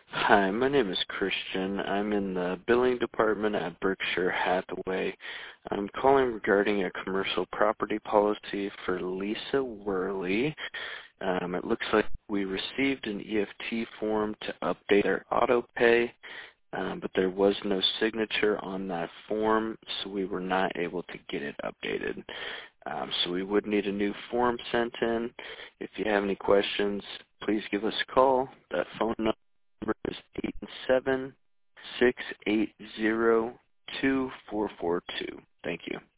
Hi, my name is Christian. I'm in the billing department at Berkshire Hathaway. I'm calling regarding a commercial property policy for Lisa Worley. It looks like we received an EFT form to update our auto pay, but there was no signature on that form, so we were not able to get it updated. So we would need a new form sent in. If you have any questions, please give us a call. That phone number is 876802442. Thank you.